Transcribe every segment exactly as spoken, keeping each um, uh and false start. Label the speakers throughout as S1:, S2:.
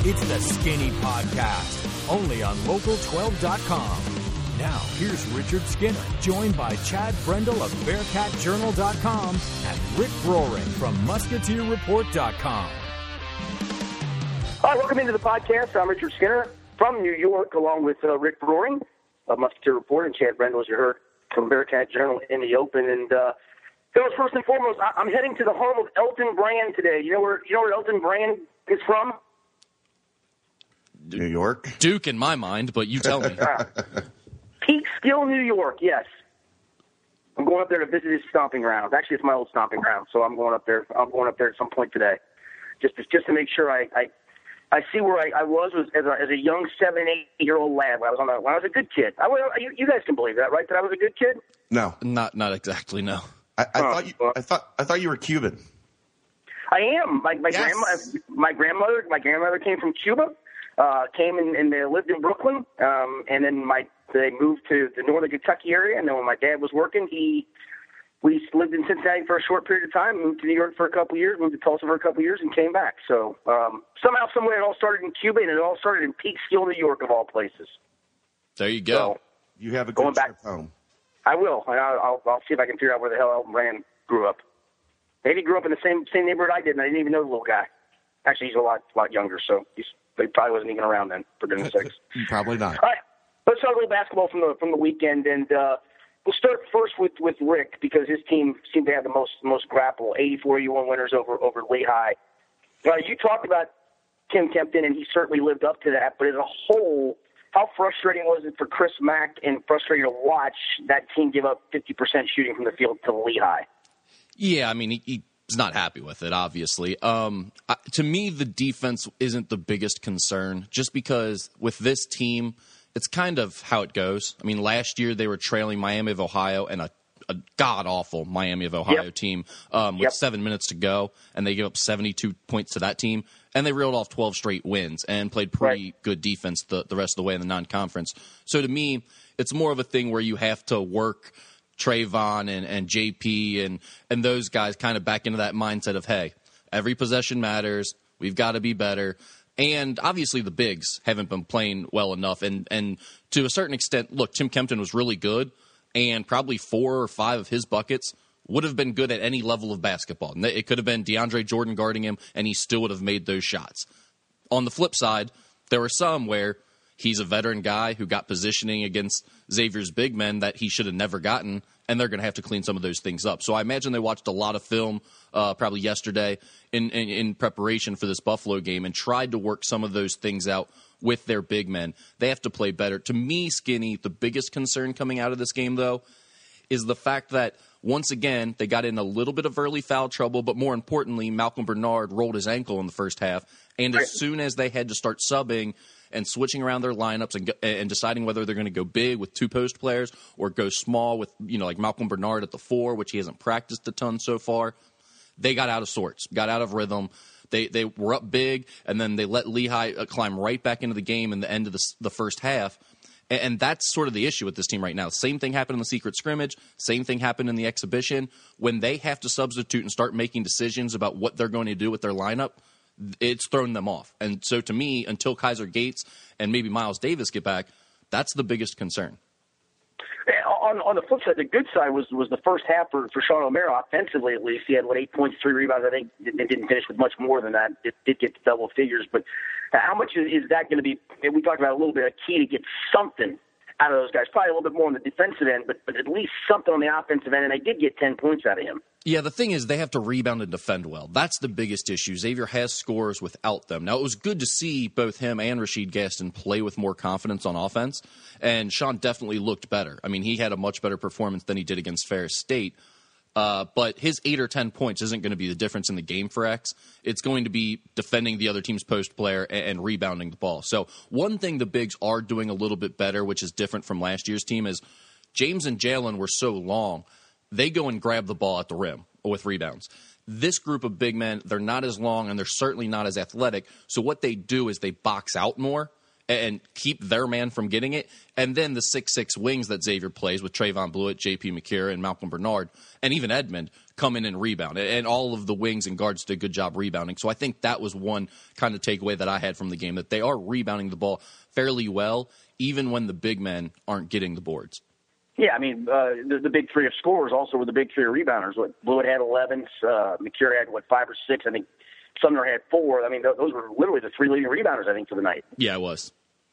S1: It's the Skinny Podcast, only on local twelve dot com. Now, here's Richard Skinner, joined by Chad Brendel of Bearcat Journal dot com and Rick Broering from Musketeer Report dot com.
S2: Hi, welcome into the podcast. I'm Richard Skinner from New York, along with uh, Rick Broering of Musketeer Report and Chad Brendel, as you heard, from Bearcat Journal in the Open. And uh, fellas, first and foremost, I- I'm heading to the home of Elton Brand today. You know where you know where Elton Brand is from?
S3: New York?
S4: Duke in my mind, but you tell me.
S2: Peekskill, New York, yes. I'm going up there to visit his stomping grounds. Actually, it's my old stomping ground, so I'm going up there. I'm going up there at some point today, just to, just to make sure I, I, I see where I, I was, was as, a, as a young seven, eight-year-old lad when I was on a, when I was a good kid. I, you, you guys can believe that, right? That I was a good kid.
S3: No,
S4: not not exactly. No,
S3: I, I
S2: oh,
S3: thought you.
S2: well,
S3: I thought I thought you were Cuban.
S2: I am. My, my
S3: Yes.
S2: grandma, my grandmother, my grandmother came from Cuba. Uh, came and, and they lived in Brooklyn, um, and then my they moved to the northern Kentucky area. And then when my dad was working, he we lived in Cincinnati for a short period of time, moved to New York for a couple of years, moved to Tulsa for a couple of years, and came back. So um, somehow, somewhere, it all started in Cuba, and it all started in Peekskill, New York, of all places.
S4: there you go.
S2: So
S3: You have a
S2: Going
S3: good
S2: back-
S3: trip home.
S2: I will. And I'll, I'll, I'll see if I can figure out where the hell Elton Brand grew up. Maybe he grew up in the same same neighborhood I did, and I didn't even know the little guy. Actually, he's a lot lot younger, so he's. He probably wasn't even around then, for goodness sakes.
S3: Probably not.
S2: All right, let's talk a little basketball from the from the weekend, and uh, we'll start first with, with Rick because his team seemed to have the most most grapple, eighty-four eighty-one winners over over Lehigh. Uh, you talked about Tim Kempton, and he certainly lived up to that. But as a whole, how frustrating was it for Chris Mack and frustrating to watch that team give up fifty percent shooting from the field to Lehigh?
S4: Yeah, I mean, he, he's not happy with it, obviously. Um, I, to me, the defense isn't the biggest concern, just because with this team, it's kind of how it goes. I mean, last year they were trailing Miami of Ohio and a, a god-awful Miami of Ohio
S2: Yep.
S4: team um, with
S2: Yep.
S4: seven minutes to go, and they gave up seventy-two points to that team, and they reeled off twelve straight wins and played pretty
S2: Right.
S4: good defense the, the rest of the way in the non-conference. So to me, it's more of a thing where you have to work Trayvon and, and J P and, and those guys kind of back into that mindset of, hey, every possession matters. We've got to be better. And obviously the bigs haven't been playing well enough. And, and to a certain extent, look, Tim Kempton was really good, and probably four or five of his buckets would have been good at any level of basketball. It could have been DeAndre Jordan guarding him, and he still would have made those shots. On the flip side, there were some where he's a veteran guy who got positioning against Xavier's big men that he should have never gotten, and they're going to have to clean some of those things up. So I imagine they watched a lot of film uh, probably yesterday in, in, in preparation for this Buffalo game and tried to work some of those things out with their big men. They have to play better. To me, Skinny, the biggest concern coming out of this game, though, is the fact that, once again, they got in a little bit of early foul trouble, but more importantly, Malcolm Bernard rolled his ankle in the first half, and as soon as they had to start subbing and switching around their lineups and, and deciding whether they're going to go big with two post players or go small with, you know, like Malcolm Bernard at the four, which he hasn't practiced a ton so far, they got out of sorts, got out of rhythm. They they were up big, and then they let Lehigh uh, climb right back into the game in the end of the, the first half. And, and that's sort of the issue with this team right now. Same thing happened in the secret scrimmage. Same thing happened in the exhibition. When they have to substitute and start making decisions about what they're going to do with their lineup, it's thrown them off. And so to me, until Kaiser Gates and maybe Miles Davis get back, that's the biggest concern.
S2: On, on the flip side, the good side was was the first half for, for Sean O'Mara, offensively at least. He had, what, eight points, three rebounds. I think it didn't finish with much more than that. It did get to double figures. But how much is, is that going to be, we talked about a little bit, a key to get something out of those guys? Probably a little bit more on the defensive end, but, but at least something on the offensive end, and they did get ten points out of him.
S4: Yeah, the thing is they have to rebound and defend well. That's the biggest issue. Xavier has scores without them. Now, it was good to see both him and Rashid Gaston play with more confidence on offense, and Sean definitely looked better. I mean, he had a much better performance than he did against Ferris State, uh, but his eight or ten points isn't going to be the difference in the game for X. It's going to be defending the other team's post player and, and rebounding the ball. So one thing the bigs are doing a little bit better, which is different from last year's team, is James and Jalen were so long, they go and grab the ball at the rim with rebounds. This group of big men, they're not as long, and they're certainly not as athletic. So what they do is they box out more, and keep their man from getting it. And then the six six wings that Xavier plays with Trayvon Blewett, J P McCure, and Malcolm Bernard, and even Edmond come in and rebound. And all of the wings and guards did a good job rebounding. So I think that was one kind of takeaway that I had from the game, that they are rebounding the ball fairly well, even when the big men aren't getting the boards.
S2: Yeah, I mean, uh, the, the big three of scorers also were the big three of rebounders. What Blewett had eleven, uh, McCure had, what, five or six? I think Sumner had four. I mean, th- those were literally the three leading rebounders, I think, for the night.
S4: Yeah, it was.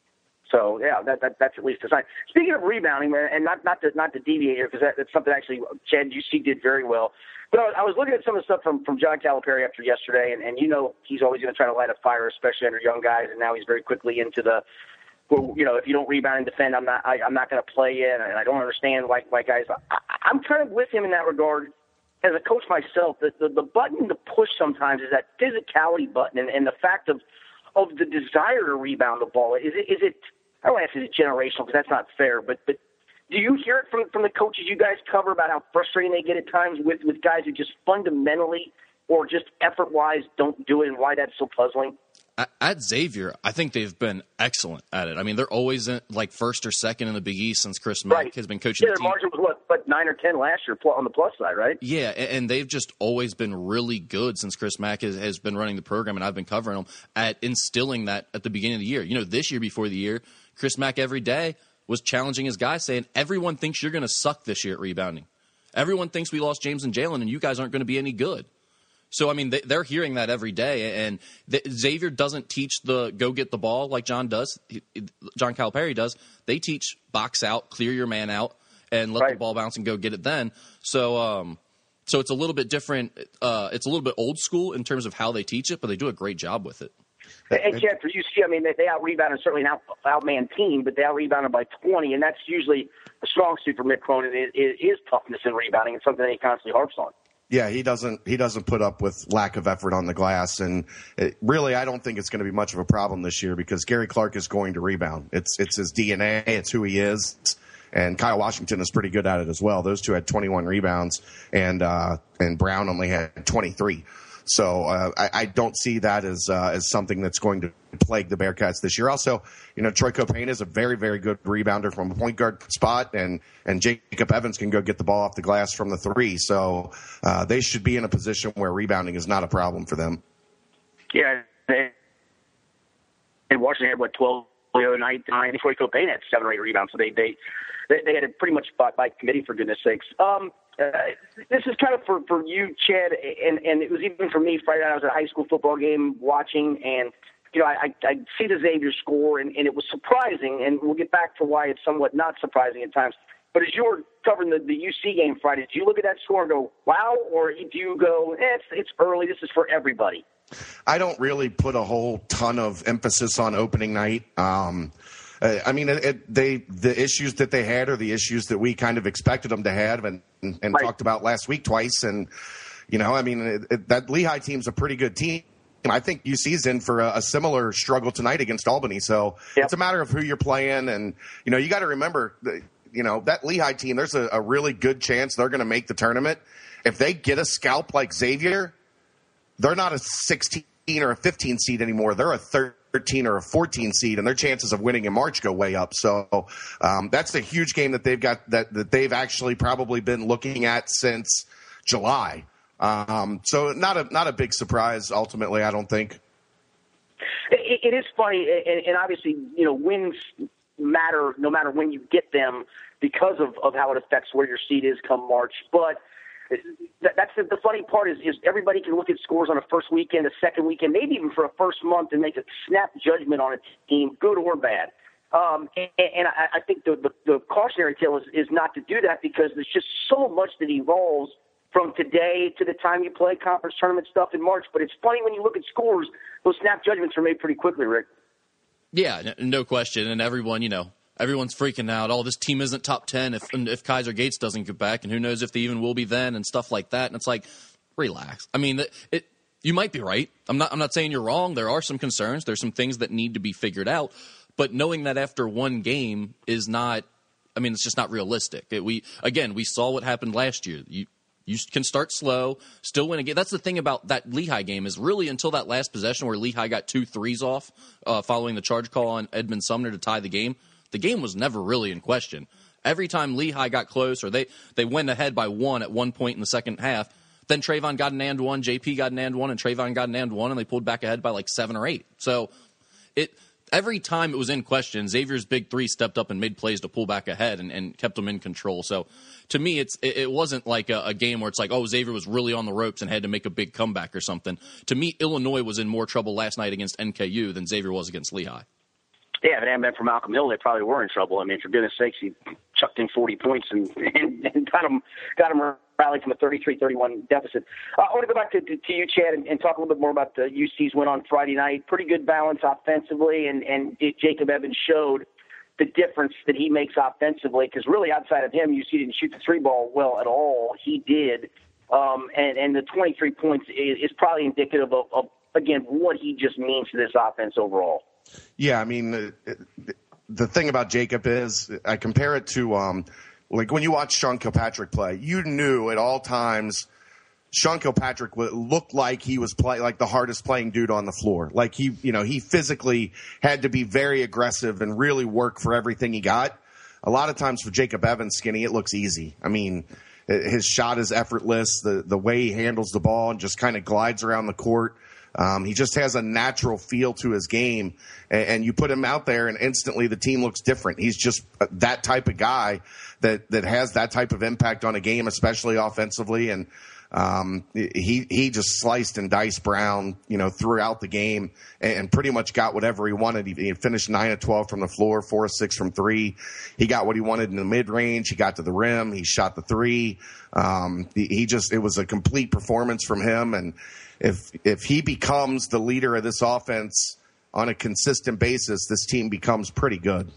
S2: So, yeah, that, that that's at least a sign. Speaking of rebounding, man, and not not to, not to deviate here, because that, that's something actually Chad U C did very well. But I was looking at some of the stuff from, from John Calipari after yesterday, and, and you know he's always going to try to light a fire, especially under young guys, and now he's very quickly into the, well, you know, if you don't rebound and defend, I'm not I, I'm not going to play you, and I don't understand why, why guys. I, I'm kind of with him in that regard. As a coach myself, the, the, the button to push sometimes is that physicality button, and, and the fact of of the desire to rebound the ball. Is it, is it I don't want to say it's generational because that's not fair, but but do you hear it from, from the coaches you guys cover about how frustrating they get at times with, with guys who just fundamentally or just effort-wise don't do it, and why that's so puzzling?
S4: At Xavier, I think they've been excellent at it. I mean, they're always in, like first or second in the Big East since Chris Mack
S2: right.
S4: has been coaching
S2: yeah,
S4: the
S2: team. Their margin was, what, what, nine or ten last year on the plus side, right?
S4: Yeah, and they've just always been really good since Chris Mack has, has been running the program, and I've been covering them, at instilling that at the beginning of the year. You know, this year before the year, Chris Mack every day was challenging his guys, saying, everyone thinks you're going to suck this year at rebounding. Everyone thinks we lost James and Jalen, and you guys aren't going to be any good. So, I mean, they're hearing that every day, and Xavier doesn't teach the go get the ball like John does. John Calipari does. They teach box out, clear your man out, and let
S2: right.
S4: the ball bounce and go get it then. So, um, so it's a little bit different. Uh, it's a little bit old school in terms of how they teach it, but they do a great job with it.
S2: And Chad, for U C, I mean, they, they out-rebounded certainly an out, out-man team, but they out-rebounded by twenty, and that's usually a strong suit for Mick Cronin is, is toughness in rebounding, and something that he constantly harps on.
S3: Yeah, he doesn't he doesn't put up with lack of effort on the glass, and it, really I don't think it's going to be much of a problem this year because Gary Clark is going to rebound. It's it's his D N A, it's who he is, and Kyle Washington is pretty good at it as well. Those two had twenty-one rebounds, and uh, and Brown only had twenty-three. So uh, I, I don't see that as uh, as something that's going to plague the Bearcats this year. Also, you know, Troy Copain is a very, very good rebounder from a point guard spot, and, and Jacob Evans can go get the ball off the glass from the three. So uh, they should be in a position where rebounding is not a problem for them.
S2: Yeah, they, and Washington had, what, twelve the other night, and Troy Copain had seven or eight rebounds. So they they, they had it pretty much by, by committee, for goodness sakes. Um, Uh, this is kind of for, for you, Chad, and, and it was even for me Friday night. I was at a high school football game watching, and, you know, I, I see the Xavier score, and, and it was surprising, and we'll get back to why it's somewhat not surprising at times. But as you were covering the, the U C game Friday, did you look at that score and go, wow, or do you go, eh, it's, it's early, this is for everybody?
S3: I don't really put a whole ton of emphasis on opening night. Um Uh, I mean, it, it, they the issues that they had are the issues that we kind of expected them to have and, and, and
S2: right.
S3: talked about last week twice. And, you know, I mean, it, it, that Lehigh team's a pretty good team. I think U C's in for a, a similar struggle tonight against Albany. So yep. It's a matter of who you're playing. And, you know, you got to remember, that, you know, that Lehigh team, there's a, a really good chance they're going to make the tournament. If they get a scalp like Xavier, they're not a sixteen or a fifteen seed anymore. They're a thirteen or a fourteen seed, and their chances of winning in March go way up. So um, that's a huge game that they've got that, that they've actually probably been looking at since July. Um, so not a not a big surprise ultimately, I don't think.
S2: It, it is funny, and, and obviously, you know, wins matter no matter when you get them because of, of how it affects where your seed is come March. But that's the, the funny part is, is everybody can look at scores on a first weekend, a second weekend, maybe even for a first month and make a snap judgment on a team, good or bad. Um, and, and I, I think the, the, the cautionary tale is, is not to do that because there's just so much that evolves from today to the time you play conference tournament stuff in March. But it's funny when you look at scores, those snap judgments are made pretty quickly, Rick.
S4: Yeah, no question. And everyone, you know, everyone's freaking out. Oh, this team isn't top ten if if Kaiser Gates doesn't get back, and who knows if they even will be then, and stuff like that. And it's like, relax. I mean, it, it you might be right. I'm not. I'm not saying you're wrong. There are some concerns. There's some things that need to be figured out. But knowing that after one game is not. I mean, it's just not realistic. It, we again, we saw what happened last year. You, You can start slow, still win a game. That's the thing about that Lehigh game is really until that last possession where Lehigh got two threes off uh, following the charge call on Edmund Sumner to tie the game, the game was never really in question. Every time Lehigh got close or they, they went ahead by one at one point in the second half, then Trayvon got an and one, J P got an and one, and Trayvon got an and one, and they pulled back ahead by like seven or eight. So it every time it was in question, Xavier's big three stepped up and made plays to pull back ahead and, and kept them in control. So to me, it's it, it wasn't like a, a game where it's like, oh, Xavier was really on the ropes and had to make a big comeback or something. To me, Illinois was in more trouble last night against N K U than Xavier was against Lehigh.
S2: Yeah, if it hadn't been for Malcolm Hill, they probably were in trouble. I mean, for goodness sakes, he chucked in forty points and, and, and got him got him rallied from a thirty-three thirty-one deficit. Uh, I want to go back to, to, to you, Chad, and, and talk a little bit more about the U C's win on Friday night. Pretty good balance offensively, and, and Jacob Evans showed the difference that he makes offensively, because really outside of him, U C didn't shoot the three ball well at all. He did. Um, and, and the twenty-three points is, is probably indicative of, of, again, what he just means to this offense overall.
S3: Yeah, I mean, the thing about Jacob is I compare it to, um, like, when you watch Sean Kilpatrick play, you knew at all times Sean Kilpatrick looked like he was play, like the hardest playing dude on the floor. Like, he, you know, he physically had to be very aggressive and really work for everything he got. A lot of times for Jacob Evans, Skinny, it looks easy. I mean, his shot is effortless. The, the way he handles the ball and just kind of glides around the court. Um, he just has a natural feel to his game, and, and you put him out there, and instantly the team looks different. He's just that type of guy that that has that type of impact on a game, especially offensively. And um, he he just sliced and diced Brown, you know, throughout the game, and, and pretty much got whatever he wanted. He, he finished nine of twelve from the floor, four of six from three. He got what he wanted in the mid range. He got to the rim. He shot the three. Um, he, he just it was a complete performance from him. And If if he becomes the leader of this offense on a consistent basis, this team becomes pretty good.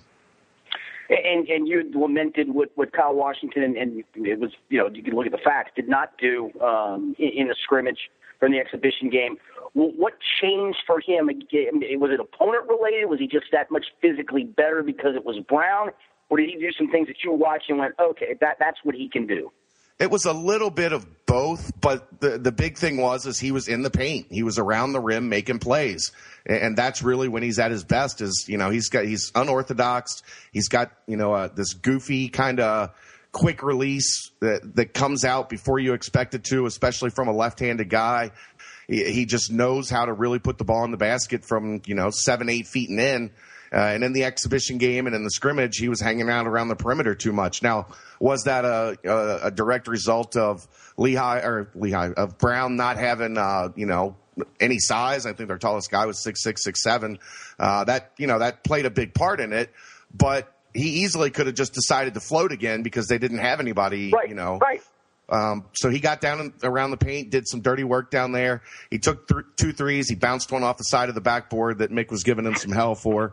S2: And and you lamented what, what Kyle Washington, and, and it was, you know, you can look at the facts, did not do um, in, in the scrimmage from the exhibition game. What changed for him? Was it opponent related? Was he just that much physically better because it was Brown? Or did he do some things that you watched and went, okay, that that's what he can do?
S3: It was a little bit of both, but the the big thing was is he was in the paint. He was around the rim making plays, and that's really when he's at his best. Is you know he's got he's unorthodox. He's got you know uh, this goofy kind of quick release that that comes out before you expect it to, especially from a left-handed guy. He, he just knows how to really put the ball in the basket from you know seven eight feet and in. Uh, and in the exhibition game and in the scrimmage, he was hanging out around the perimeter too much. Now, was that a, a, a direct result of Lehigh or Lehigh of Brown not having, uh, you know, any size? I think their tallest guy was six six, six seven. Uh, that you know that played a big part in it, but he easily could have just decided to float again because they didn't have anybody,
S2: right,
S3: you know.
S2: Right.
S3: Um, so he got down in, around the paint, did some dirty work down there. He took th- two threes. He bounced one off the side of the backboard that Mick was giving him some hell for.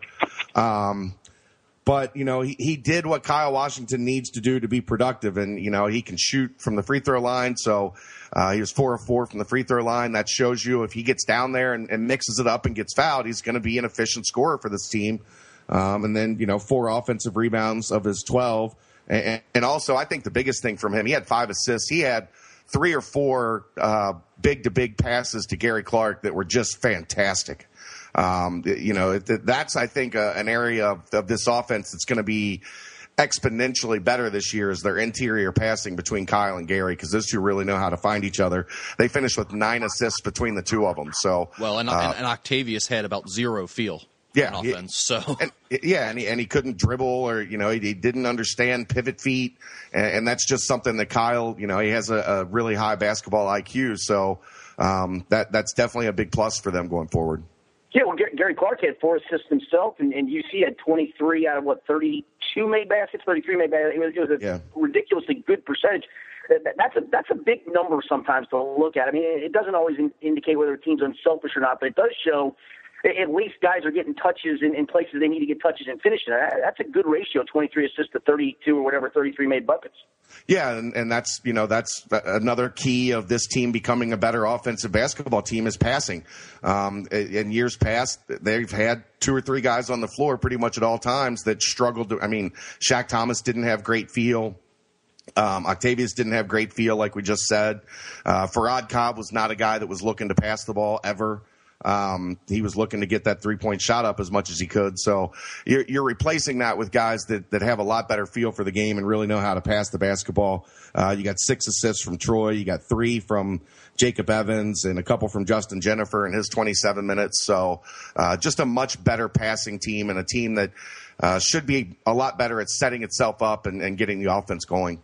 S3: Um, but, you know, he, he did what Kyle Washington needs to do to be productive. And, you know, he can shoot from the free throw line. So uh, he was four of four from the free throw line. That shows you if he gets down there and, and mixes it up and gets fouled, he's going to be an efficient scorer for this team. Um, and then, you know, four offensive rebounds of his twelve. And, and also, I think the biggest thing from him, he had five assists. He had three or four uh, big-to-big passes to Gary Clark that were just fantastic. Um, you know, that's, I think, uh, an area of, of this offense that's going to be exponentially better this year is their interior passing between Kyle and Gary, because those two really know how to find each other. They finished with nine assists between the two of them. So,
S4: well, and,
S3: uh,
S4: and, and Octavius had about zero feel.
S3: Yeah,
S4: offense, so
S3: and, yeah, and he, and he couldn't dribble, or you know, he, he didn't understand pivot feet, and, and that's just something that Kyle, you know, he has a, a really high basketball I Q, so um, that that's definitely a big plus for them going forward.
S2: Yeah, well, Gary Clark had four assists himself, and, and U C had twenty-three out of what thirty-two made baskets, thirty-three made baskets. It was, it was a yeah. ridiculously good percentage. That's a that's a big number sometimes to look at. I mean, it doesn't always in, indicate whether a team's unselfish or not, but it does show at least guys are getting touches in, in places they need to get touches and finishing. That's a good ratio, twenty-three assists to thirty-two or whatever, thirty-three made buckets.
S3: Yeah, and, and that's, you know, that's another key of this team becoming a better offensive basketball team is passing. Um, in years past, they've had two or three guys on the floor pretty much at all times that struggled to, I mean, Shaq Thomas didn't have great feel. Um, Octavius didn't have great feel, like we just said. Uh, Farhad Cobb was not a guy that was looking to pass the ball ever. Um, he was looking to get that three-point shot up as much as he could. So you're, you're replacing that with guys that, that have a lot better feel for the game and really know how to pass the basketball. Uh, you got six assists from Troy. You got three from Jacob Evans and a couple from Justin Jennifer in his twenty-seven minutes. So uh, just a much better passing team and a team that uh, should be a lot better at setting itself up and, and getting the offense going.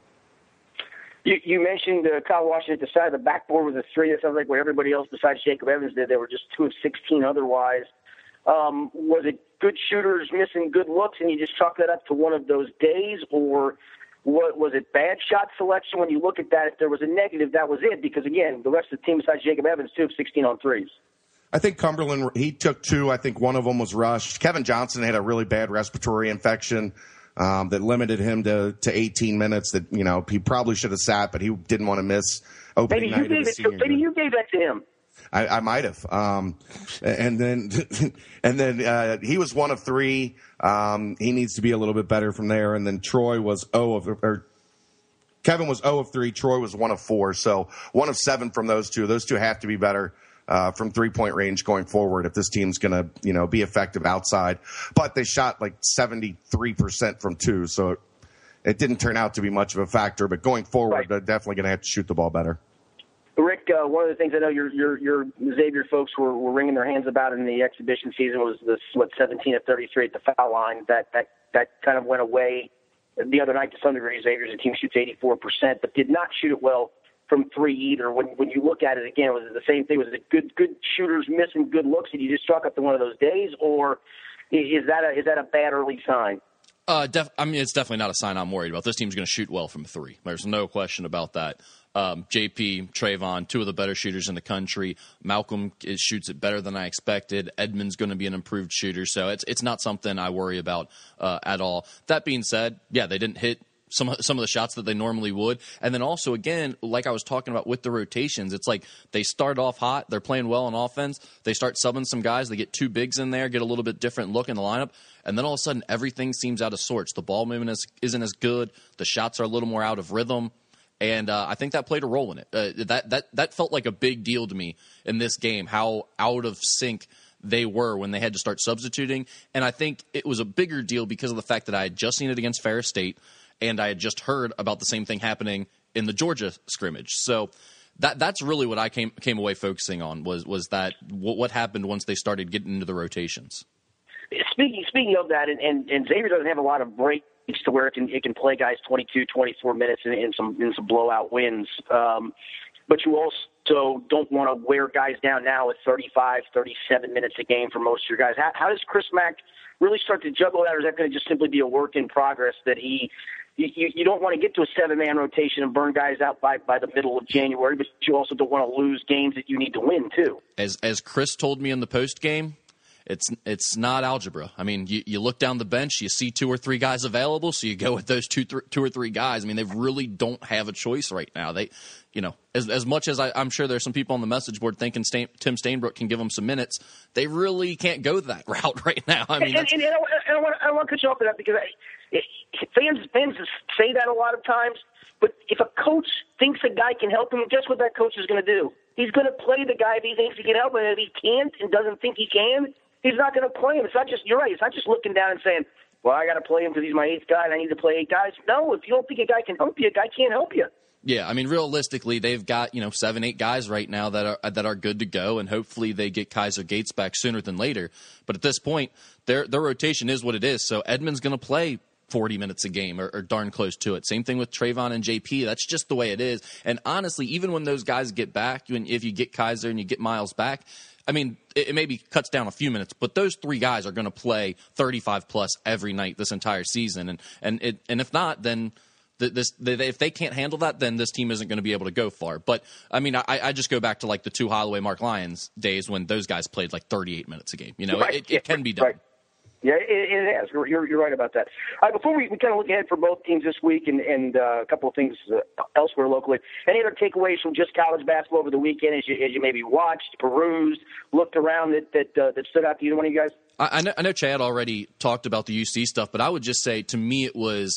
S2: You, you mentioned uh, Kyle Washington at the side of the backboard with a three. That sounds like what everybody else besides Jacob Evans did. They were just two of sixteen otherwise. Um, was it good shooters missing good looks, and you just chalk that up to one of those days, or what, was it bad shot selection? When you look at that, if there was a negative, that was it. Because again, the rest of the team besides Jacob Evans, two of sixteen on threes.
S3: I think Cumberland, he took two. I think one of them was rushed. Kevin Johnson had a really bad respiratory infection. Um, that limited him to, to eighteen minutes that, you know, he probably should have sat, but he didn't want to miss opening
S2: maybe
S3: night
S2: you gave
S3: of the
S2: it
S3: senior
S2: to, Maybe
S3: year.
S2: you gave that to him.
S3: I, I might have. Um, and then, and then, uh, he was one of three. Um, he needs to be a little bit better from there. And then Troy was oh of, or Kevin was oh of three. Troy was one of four. So one of seven from those two. Those two have to be better. Uh, from three-point range going forward if this team's going to, you know, be effective outside. But they shot like seventy-three percent from two, so it, it didn't turn out to be much of a factor. But going forward,
S2: right.
S3: They're definitely going to have to shoot the ball better.
S2: Rick, uh, one of the things I know your your your Xavier folks were, were wringing their hands about in the exhibition season was this, what, seventeen of thirty-three at the foul line. That that that kind of went away the other night to some degree. Xavier's a team shoots eighty-four percent, but did not shoot it well from three either. When when you look at it again, was it the same thing? Was it good good shooters missing good looks? Did you just chalk up to one of those days, or is that a is that a bad early sign?
S4: Uh, def- I mean, it's definitely not a sign I'm worried about. This team's going to shoot well from three. There's no question about that. Um, J P, Trayvon, two of the better shooters in the country. Malcolm is, shoots it better than I expected. Edmond's going to be an improved shooter, so it's it's not something I worry about uh, at all. That being said, yeah, they didn't hit some of, some of the shots that they normally would. And then also, again, like I was talking about with the rotations, it's like they start off hot, they're playing well on offense, they start subbing some guys, they get two bigs in there, get a little bit different look in the lineup, and then all of a sudden everything seems out of sorts. The ball movement is, isn't as good, the shots are a little more out of rhythm, and uh, I think that played a role in it. Uh, that, that, that felt like a big deal to me in this game, how out of sync they were when they had to start substituting. And I think it was a bigger deal because of the fact that I had just seen it against Ferris State, and I had just heard about the same thing happening in the Georgia scrimmage. So that that's really what I came came away focusing on was was that what, what happened once they started getting into the rotations.
S2: Speaking speaking of that, and, and, and Xavier doesn't have a lot of breaks to where it can it can play guys twenty-two, twenty-four minutes in, in some in some blowout wins. Um, but you also don't want to wear guys down now at thirty-five, thirty-seven minutes a game for most of your guys. How, how does Chris Mack really start to juggle that, or is that going to just simply be a work in progress that he You, you don't want to get to a seven-man rotation and burn guys out by, by the middle of January, but you also don't want to lose games that you need to win, too.
S4: As as Chris told me in the post game, it's it's not algebra. I mean, you, you look down the bench, you see two or three guys available, so you go with those two th- two or three guys. I mean, they really don't have a choice right now. They, you know, as as much as I, I'm sure there's some people on the message board thinking Stain, Tim Stainbrook can give them some minutes, they really can't go that route right now. I mean,
S2: and, and, and, and I, I want I want to cut you off on that because I, it, fans fans say that a lot of times. But if a coach thinks a guy can help him, guess what that coach is going to do? He's going to play the guy if he thinks he can help him. If he can't and doesn't think he can, he's not going to play him. It's not just, you're right, it's not just looking down and saying, well, I got to play him because he's my eighth guy and I need to play eight guys. No, if you don't think a guy can help you, a guy can't help you.
S4: Yeah, I mean, realistically, they've got, you know, seven, eight guys right now that are that are good to go, and hopefully they get Kaiser Gates back sooner than later. But at this point, their their rotation is what it is. So Edmond's going to play forty minutes a game or, or darn close to it. Same thing with Trayvon and J P. That's just the way it is. And honestly, even when those guys get back, when, if you get Kaiser and you get Miles back, I mean, it, it maybe cuts down a few minutes, but those three guys are going to play thirty-five plus every night this entire season. And and it, and if not, then this, if they can't handle that, then this team isn't going to be able to go far. But, I mean, I, I just go back to, like, the two Holloway, Mark Lyons days when those guys played, like, thirty-eight minutes a game. You know,
S2: right.
S4: it, it can be done.
S2: Right. Yeah, it, it has. You're, you're right about that. All right, before we, we kind of look ahead for both teams this week and, and uh, a couple of things uh, elsewhere locally, any other takeaways from just college basketball over the weekend as you, as you maybe watched, perused, looked around that that, uh, that stood out to either one of you guys?
S4: I, I, know, I know Chad already talked about the U C stuff, but I would just say to me it was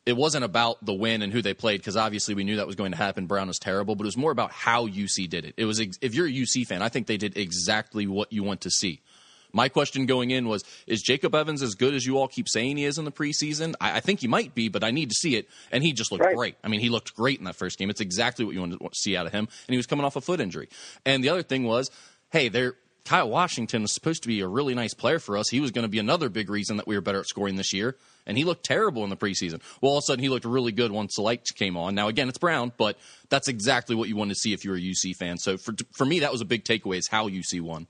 S4: it wasn't about the win and who they played, because obviously we knew that was going to happen. Brown was terrible, but it was more about how U C did it. It was, if you're a U C fan, I think they did exactly what you want to see. My question going in was, is Jacob Evans as good as you all keep saying he is in the preseason? I, I think he might be, but I need to see it. And he just looked right. great. I mean, he looked great in that first game. It's exactly what you want to see out of him. And he was coming off a foot injury. And the other thing was, hey, they're Kyle Washington was supposed to be a really nice player for us. He was going to be another big reason that we were better at scoring this year. And he looked terrible in the preseason. Well, all of a sudden, he looked really good once the lights came on. Now, again, it's Brown, but that's exactly what you want to see if you're a U C fan. So for for me, that was a big takeaway, is how U C won.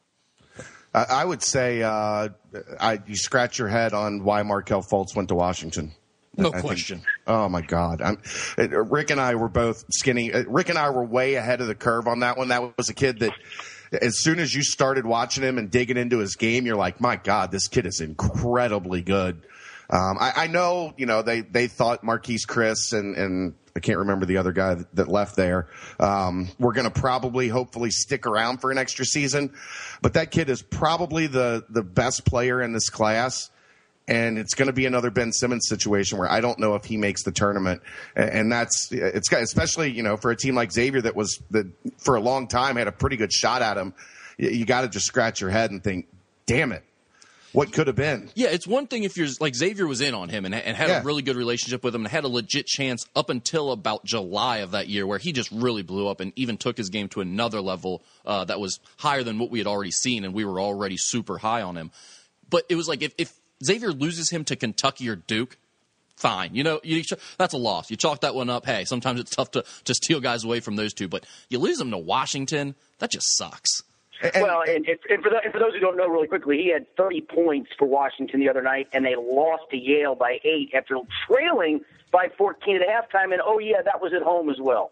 S3: I would say uh, I, you scratch your head on why Markelle Fultz went to Washington.
S4: No
S3: I
S4: question.
S3: Think, oh, my God. I'm, Rick and I were both skinny. Rick and I were way ahead of the curve on that one. That was a kid that as soon as you started watching him and digging into his game, you're like, my God, this kid is incredibly good. Um, I, I know, you know, they, they thought Marquise Chris and, and I can't remember the other guy that, that left there. Um, we're going to probably, hopefully, stick around for an extra season. But that kid is probably the, the best player in this class. And it's going to be another Ben Simmons situation where I don't know if he makes the tournament. And that's, it's got, especially, you know, for a team like Xavier that was, that for a long time had a pretty good shot at him. You, you got to just scratch your head and think, damn it. What could have been?
S4: Yeah, it's one thing if you're like Xavier was in on him and, and had yeah. a really good relationship with him and had a legit chance up until about July of that year, where he just really blew up and even took his game to another level uh, that was higher than what we had already seen, and we were already super high on him. But it was like if, if Xavier loses him to Kentucky or Duke, fine. You know, you, that's a loss. You chalk that one up. Hey, sometimes it's tough to, to steal guys away from those two, but you lose them to Washington, that just sucks.
S2: And, well, and, and, for the, and for those who don't know really quickly, he had thirty points for Washington the other night, and they lost to Yale by eight after trailing by fourteen at halftime. And, oh, yeah, that was at home as well.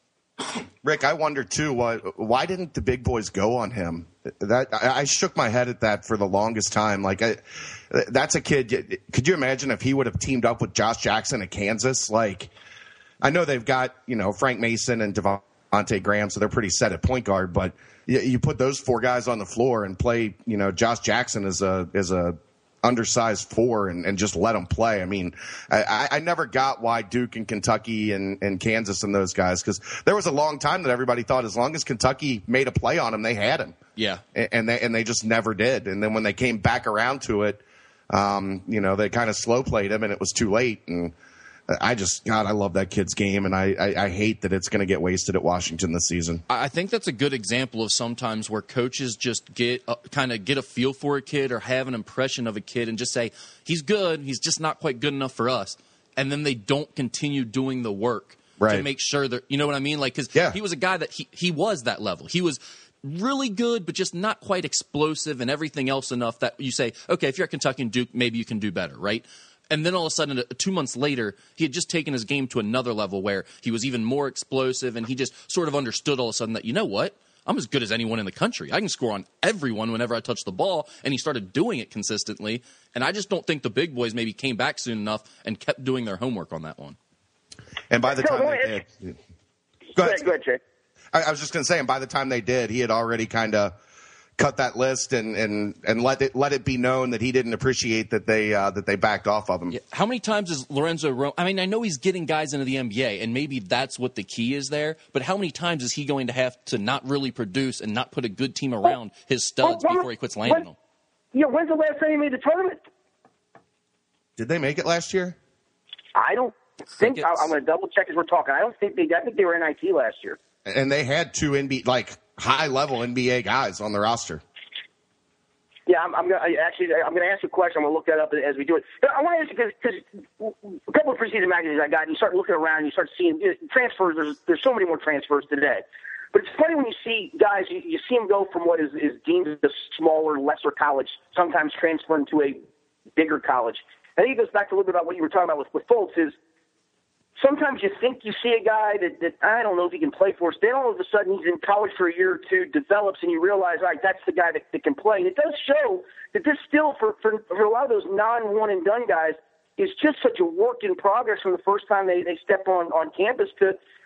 S3: Rick, I wonder, too, why, why didn't the big boys go on him? That I, I shook my head at that for the longest time. Like, I, that's a kid. Could you imagine if he would have teamed up with Josh Jackson at Kansas? Like, I know they've got, you know, Frank Mason and Devontae Graham, so they're pretty set at point guard, but – you put those four guys on the floor and play, you know, Josh Jackson as a as a undersized four and, and just let them play. I mean, I, I never got why Duke and Kentucky and, and Kansas and those guys, because there was a long time that everybody thought as long as Kentucky made a play on him, they had him.
S4: Yeah,
S3: and, and they and they just never did. And then when they came back around to it, um, you know, they kind of slow played him, and it was too late. And I just, God, I love that kid's game, and I, I, I hate that it's going to get wasted at Washington this season.
S4: I think that's a good example of sometimes where coaches just get uh, kind of get a feel for a kid or have an impression of a kid and just say, he's good, he's just not quite good enough for us. And then they don't continue doing the work right. to make sure that, you know what I mean? Like, because yeah. he was a guy that he, he was that level. He was really good, but just not quite explosive and everything else enough that you say, okay, if you're at Kentucky and Duke, maybe you can do better, right? And then all of a sudden, two months later, he had just taken his game to another level where he was even more explosive, and he just sort of understood all of a sudden that, you know what, I'm as good as anyone in the country. I can score on everyone whenever I touch the ball, and he started doing it consistently. And I just don't think the big boys maybe came back soon enough and kept doing their homework on that one.
S3: And by the time
S2: no,
S3: they did,
S2: go ahead, go ahead, Jay.
S3: I, I was just going to say, and by the time they did, he had already kind of cut that list and, and, and let it let it be known that he didn't appreciate that they uh, that they backed off of him.
S4: Yeah. How many times is Lorenzo Rome? I mean, I know he's getting guys into the N B A, and maybe that's what the key is there. But how many times is he going to have to not really produce and not put a good team around his studs well, well, before he quits landing
S2: when,
S4: them?
S2: Yeah, when's the last time he made the tournament?
S3: Did they make it last year?
S2: I don't think. think I, I'm going to double check as we're talking. I don't think they. I think they were N I T last year.
S3: And they had two N B A like high level N B A guys on the roster.
S2: Yeah, I'm, I'm going to actually. I'm going to ask you a question. I'm going to look that up as we do it. I want to ask you because a couple of preseason magazines I got, and you start looking around, and you start seeing you know, transfers. There's there's so many more transfers today, but it's funny when you see guys. You, you see them go from what is, is deemed a smaller, lesser college, sometimes transferring to a bigger college. I think it goes back to a little bit about what you were talking about with with Fultz. Is sometimes you think you see a guy that, that I don't know if he can play for us. Then all of a sudden he's in college for a year or two, develops, and you realize, all right, that's the guy that, that can play. And it does show that this still, for, for, for a lot of those non-one-and-done guys, is just such a work in progress from the first time they, they step on, on campus to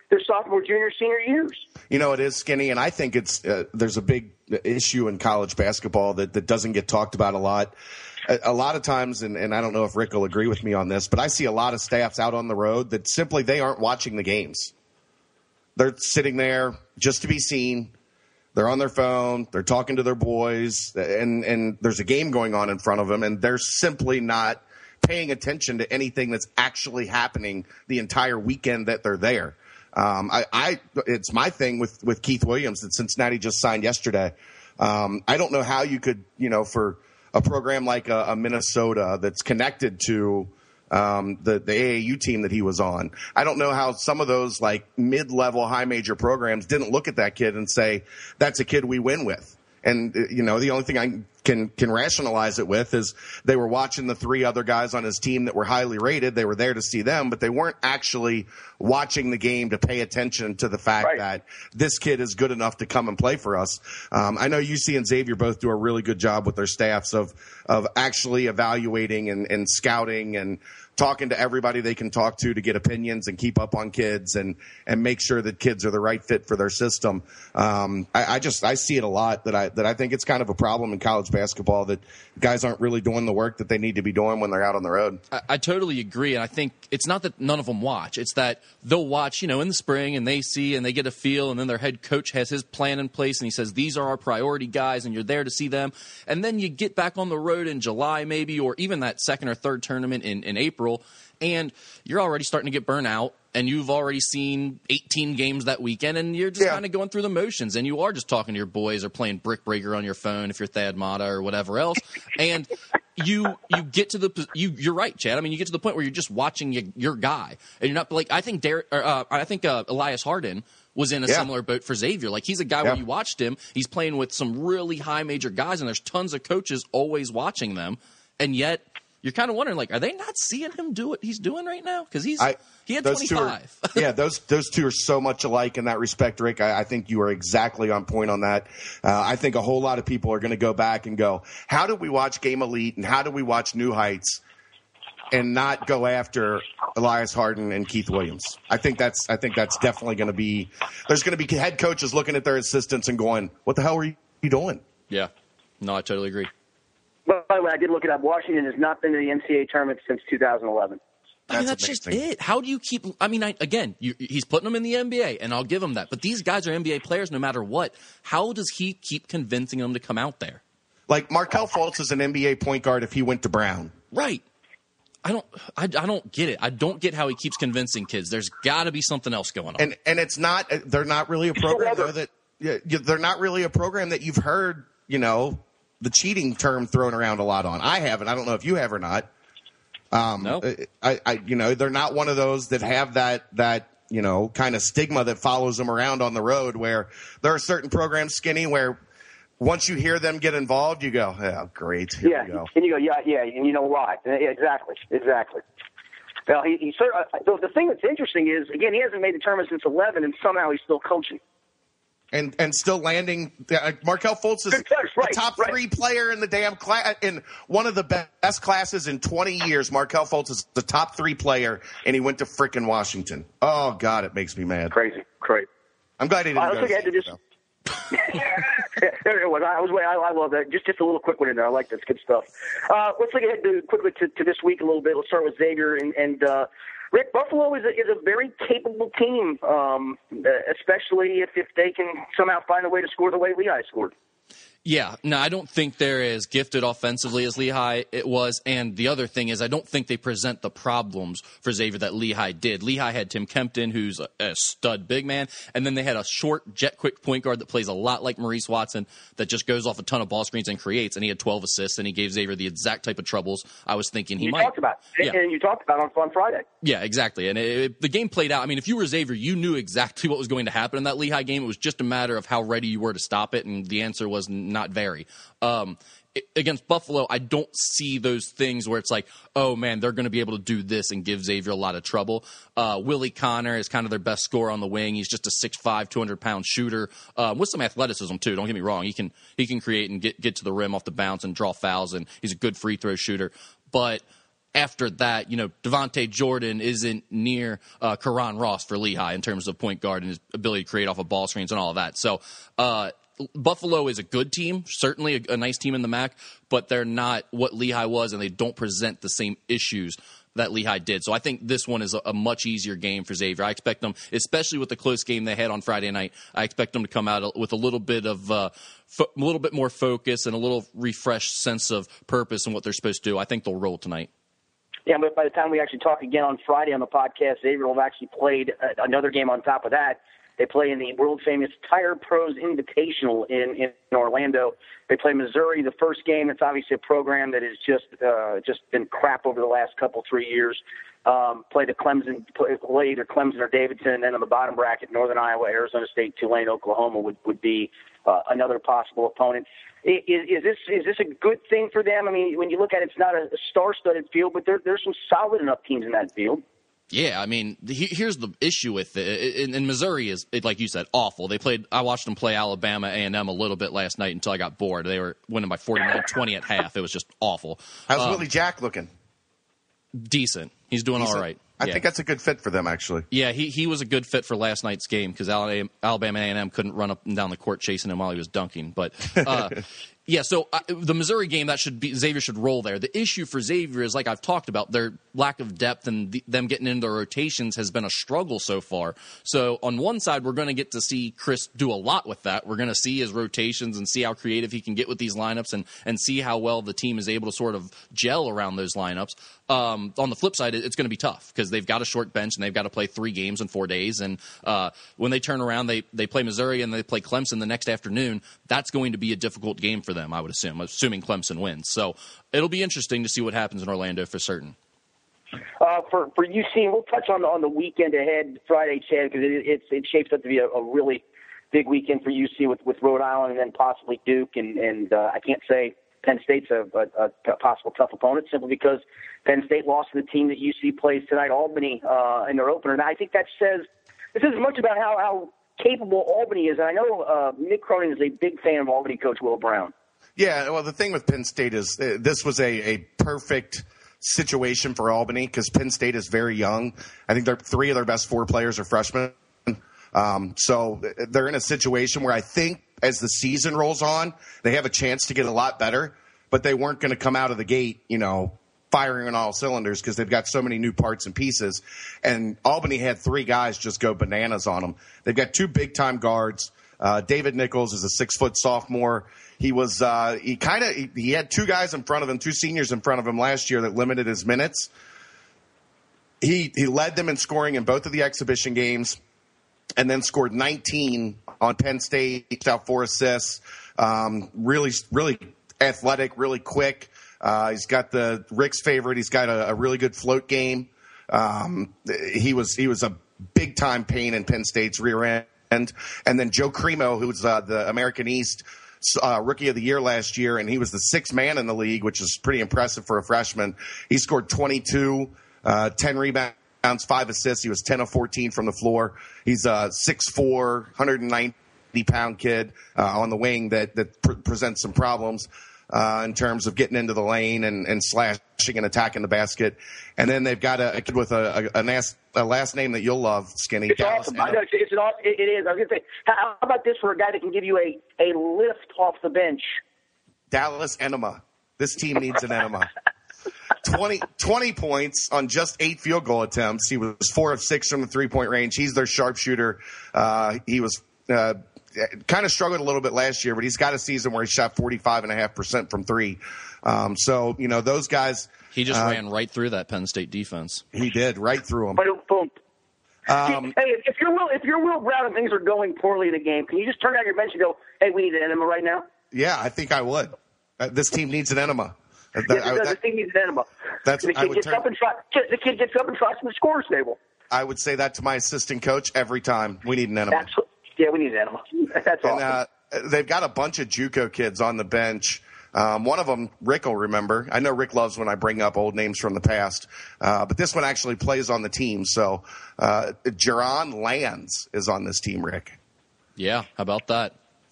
S2: their sophomore, junior, senior years.
S3: You know, it is, Skinny, and I think it's uh, there's a big issue in college basketball that, that doesn't get talked about a lot. A, a lot of times, and, and I don't know if Rick will agree with me on this, but I see a lot of staffs out on the road that simply they aren't watching the games. They're sitting there just to be seen. They're on their phone. They're talking to their boys, and, and there's a game going on in front of them, and they're simply not paying attention to anything that's actually happening the entire weekend that they're there. Um, I, I, it's my thing with, with Keith Williams that Cincinnati just signed yesterday. Um, I don't know how you could, you know, for a program like a, a Minnesota that's connected to um, the, the A A U team that he was on. I don't know how some of those like mid-level high major programs didn't look at that kid and say, that's a kid we win with. And, you know, the only thing I can can rationalize it with is they were watching the three other guys on his team that were highly rated. They were there to see them, but they weren't actually watching the game to pay attention to the fact right. that this kid is good enough to come and play for us. Um, I know U C and Xavier both do a really good job with their staffs of of actually evaluating and, and scouting and talking to everybody they can talk to to get opinions and keep up on kids and, and make sure that kids are the right fit for their system. Um, I, I just I see it a lot that I that I think it's kind of a problem in college basketball that guys aren't really doing the work that they need to be doing when they're out on the road.
S4: I, I totally agree, and I think it's not that none of them watch. It's that they'll watch, you know, in the spring and they see and they get a feel, and then their head coach has his plan in place and he says these are our priority guys, and you're there to see them. And then you get back on the road in July maybe, or even that second or third tournament in, in April, and you're already starting to get burnt out, and you've already seen eighteen games that weekend, and you're just yeah. kind of going through the motions, and you are just talking to your boys or playing Brick Breaker on your phone if you're Thad Matta or whatever else, and you you get to the you you're right, Chad. I mean, you get to the point where you're just watching your, your guy, and you're not like I think Derek, or, uh, I think uh, Elias Harden was in a yeah. similar boat for Xavier. Like, he's a guy yeah. where you watched him, he's playing with some really high major guys, and there's tons of coaches always watching them, and yet you're kind of wondering, like, are they not seeing him do what he's doing right now? Because he's I, he had twenty-five.
S3: Are, yeah, those those two are so much alike in that respect, Rick. I, I think you are exactly on point on that. Uh, I think a whole lot of people are going to go back and go, how do we watch Game Elite and how do we watch New Heights and not go after Elias Harden and Keith Williams? I think that's I think that's definitely going to be – there's going to be head coaches looking at their assistants and going, what the hell are you doing?
S4: Yeah. No, I totally agree.
S2: By the way, I did look it up. Washington has not been to the N C double A tournament since two thousand eleven.
S4: I mean, that's, that's just it. How do you keep – I mean, I, again, you, he's putting them in the N B A, and I'll give him that. But these guys are N B A players no matter what. How does he keep convincing them to come out there?
S3: Like, Markelle Fultz is an N B A point guard if he went to Brown.
S4: Right. I don't I, I don't get it. I don't get how he keeps convincing kids. There's got to be something else going on.
S3: And and it's not – they're not really a program, though, that yeah, – they're not really a program that you've heard, you know – the cheating term thrown around a lot on. I haven't. I don't know if you have or not. Um,
S4: no.
S3: I, I, you know, they're not one of those that have that, that, you know, kind of stigma that follows them around on the road, where there are certain programs, Skinny, where once you hear them get involved, you go, oh, great. Here
S2: yeah.
S3: we go.
S2: And you go, yeah, yeah. And you know why. Yeah, exactly. Exactly. Well, he, he uh, the, the thing that's interesting is, again, he hasn't made the tournament since eleven, and somehow he's still coaching.
S3: And and still landing. Uh, Markelle Fultz is
S2: right,
S3: the top
S2: right.
S3: three player in the damn class, in one of the best classes in twenty years. Markelle Fultz is the top three player, and he went to frickin' Washington. Oh God, it makes me mad.
S2: Crazy, crazy.
S3: I'm glad he didn't.
S2: I
S3: go to
S2: just. There it was. I was. I, I love that. Just just a little quick one in there. I like this. Good stuff. Uh, let's look ahead to, quickly to, to this week a little bit. Let's start with Xavier and. and uh, Rick, Buffalo is a, is a very capable team, um, especially if, if they can somehow find a way to score the way Lehigh scored.
S4: Yeah, no, I don't think they're as gifted offensively as Lehigh it was. And the other thing is I don't think they present the problems for Xavier that Lehigh did. Lehigh had Tim Kempton, who's a, a stud big man, and then they had a short, jet-quick point guard that plays a lot like Maurice Watson that just goes off a ton of ball screens and creates, and he had twelve assists, and he gave Xavier the exact type of troubles I was thinking he
S2: you
S4: might.
S2: You talked about it, yeah. and you talked about it on, on Friday.
S4: Yeah, exactly. And it, it, the game played out. I mean, if you were Xavier, you knew exactly what was going to happen in that Lehigh game. It was just a matter of how ready you were to stop it, and the answer was not very. Um, against Buffalo, I don't see those things where it's like, oh, man, they're going to be able to do this and give Xavier a lot of trouble. Uh, Willie Connor is kind of their best scorer on the wing. He's just a six five, two hundred pound shooter um, with some athleticism, too. Don't get me wrong. He can he can create and get, get to the rim off the bounce and draw fouls, and he's a good free throw shooter. But after that, you know, Devontae Jordan isn't near uh, Karan Ross for Lehigh in terms of point guard and his ability to create off of ball screens and all of that. So uh, Buffalo is a good team, certainly a, a nice team in the M A C, but they're not what Lehigh was, and they don't present the same issues that Lehigh did. So I think this one is a, a much easier game for Xavier. I expect them, especially with the close game they had on Friday night, I expect them to come out with a little bit of uh, fo- a little bit more focus and a little refreshed sense of purpose and what they're supposed to do. I think they'll roll tonight.
S2: Yeah, but by the time we actually talk again on Friday on the podcast, Xavier will have actually played uh, another game on top of that. They play in the world-famous Tire Pros Invitational in, in Orlando. They play Missouri the first game. It's obviously a program that has just uh, just been crap over the last couple, three years. Um, play the Clemson, play, play either Clemson or Davidson, and then on the bottom bracket, Northern Iowa, Arizona State, Tulane, Oklahoma would, would be uh, another possible opponent. Is, is this is this a good thing for them? I mean, when you look at it, it's not a star-studded field, but there, there's some solid enough teams in that field.
S4: Yeah, I mean, he, here's the issue with it. In, in Missouri is, it, like you said, awful. They played. I watched them play Alabama A and M a little bit last night until I got bored. They were winning by forty-nine twenty at half. It was just awful.
S3: How's
S4: um,
S3: Willie Jack looking?
S4: Decent. He's doing
S3: Decent.
S4: all right.
S3: I
S4: yeah.
S3: think that's a good fit for them, actually.
S4: Yeah, he he was a good fit for last night's game because Alabama A and M couldn't run up and down the court chasing him while he was dunking. But uh, yeah, so uh, the Missouri game, that should be Xavier should roll there. The issue for Xavier is, like I've talked about, their lack of depth and the, them getting into their rotations has been a struggle so far. So on one side, we're going to get to see Chris do a lot with that. We're going to see his rotations and see how creative he can get with these lineups and and see how well the team is able to sort of gel around those lineups. Um, on the flip side, it's going to be tough because they've got a short bench and they've got to play three games in four days. And uh, when they turn around, they, they play Missouri and they play Clemson the next afternoon. That's going to be a difficult game for them, I would assume, assuming Clemson wins. So it'll be interesting to see what happens in Orlando for certain.
S2: Uh, for for U C, we'll touch on on the weekend ahead, Friday, Chad, because it, it it shapes up to be a, a really big weekend for U C with, with Rhode Island and then possibly Duke. And and uh, I can't say Penn State's a, a, a possible tough opponent simply because Penn State lost to the team that U C plays tonight, Albany, uh, in their opener. And I think that says this says as much about how, how capable Albany is. And I know uh, Mick Cronin is a big fan of Albany coach Will Brown.
S3: Yeah, well, the thing with Penn State is uh, this was a, a perfect situation for Albany because Penn State is very young. I think they're, three of their best four players are freshmen. Um, so they're in a situation where I think as the season rolls on, they have a chance to get a lot better, but they weren't going to come out of the gate, you know, firing on all cylinders because they've got so many new parts and pieces. And Albany had three guys just go bananas on them. They've got two big-time guards. Uh, David Nichols is a six-foot sophomore. He was uh, he kind of he, he had two guys in front of him, two seniors in front of him last year that limited his minutes. He he led them in scoring in both of the exhibition games, and then scored nineteen on Penn State, out four assists. Um, really really athletic, really quick. Uh, he's got the Rick's favorite. He's got a, a really good float game. Um, he was he was a big time pain in Penn State's rear end. And then Joe Cremo, who's uh, the American East uh, Rookie of the Year last year, and he was the sixth man in the league, which is pretty impressive for a freshman. He scored twenty-two, uh, ten rebounds, five assists. He was ten of fourteen from the floor. He's a six foot four, one hundred ninety pound kid uh, on the wing that, that pr- presents some problems uh, in terms of getting into the lane and, and slashing and attacking the basket. And then they've got a, a kid with a, a, a, nas- a last name that you'll love, Skinny.
S2: It's
S3: Dallas
S2: awesome. I know, it's, it's an awesome. It, it is. I was going to say, how about this for a guy that can give you a, a lift off the bench?
S3: Dallas Enema. This team needs an enema. twenty, twenty points on just eight field goal attempts. He was four of six from the three-point range. He's their sharpshooter. Uh, he was uh, kind of struggled a little bit last year, but he's got a season where he shot forty-five point five percent from three. Um, so, you know, those guys.
S4: He just
S3: uh,
S4: ran right through that Penn State defense.
S3: He did, right through them.
S2: Boom, boom.
S3: Um,
S2: hey, if you're Will, if you're Will Brown and things are going poorly in the game, can you just turn down your bench and go, "Hey, we need an enema right now"?
S3: Yeah, I think I would. Uh, this team needs an enema. Uh,
S2: Yes,
S3: I,
S2: it does.
S3: that,
S2: the team needs an enema.
S3: that's
S2: the
S3: I
S2: kid
S3: would
S2: gets
S3: turn,
S2: up and try. The kid gets up and tries from the scorer's table.
S3: I would say that to my assistant coach every time. We need an enema.
S2: That's what, yeah, we need an enema. That's
S3: and,
S2: awesome.
S3: uh, they've got a bunch of JUCO kids on the bench. Um, one of them, Rick will remember. I know Rick loves when I bring up old names from the past, uh, but this one actually plays on the team. So, uh, Jaron Lands is on this team, Rick.
S4: Yeah, how about that?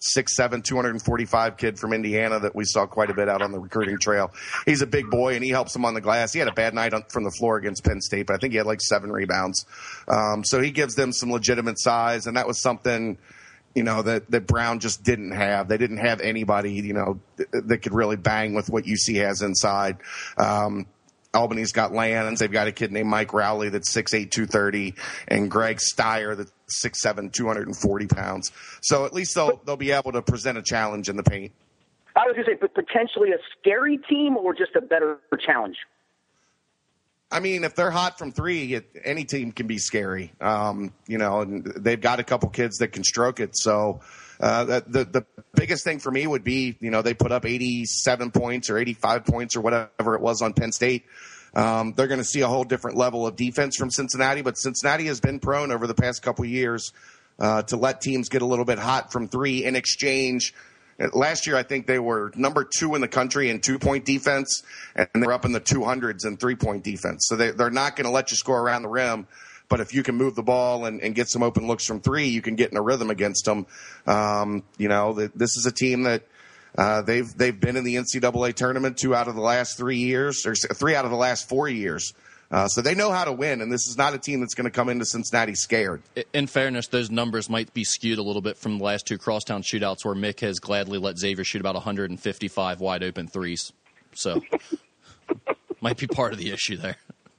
S3: six seven, two forty-five kid from Indiana that we saw quite a bit out on the recruiting trail. He's a big boy, and he helps them on the glass. He had a bad night on, from the floor against Penn State, but I think he had like seven rebounds. Um, so he gives them some legitimate size, and that was something, you know, that, that Brown just didn't have. They didn't have anybody, you know, th- that could really bang with what U C has inside. Um, Albany's got Lands. They've got a kid named Mike Rowley that's six eight, two thirty, and Greg Steyer that's six seven, two forty pounds. So at least they'll they'll be able to present a challenge in the paint.
S2: I was going to say, but potentially a scary team or just a better challenge?
S3: I mean, if they're hot from three, it, any team can be scary. Um, you know, and they've got a couple kids that can stroke it. So uh, the the biggest thing for me would be, you know, they put up eighty-seven points or eighty-five points or whatever it was on Penn State. Um, they're going to see a whole different level of defense from Cincinnati, but Cincinnati has been prone over the past couple of years uh, to let teams get a little bit hot from three in exchange. Last year, I think they were number two in the country in two-point defense, and they're up in the two hundreds in three-point defense. So they, they're not going to let you score around the rim, but if you can move the ball and, and get some open looks from three, you can get in a rhythm against them. Um, you know, the, this is a team that Uh, they've they've been in the N C double A tournament two out of the last three years, or three out of the last four years. Uh, so they know how to win, and this is not a team that's going to come into Cincinnati scared.
S4: In fairness, those numbers might be skewed a little bit from the last two crosstown shootouts where Mick has gladly let Xavier shoot about one fifty-five wide open threes. So might be part of the issue there.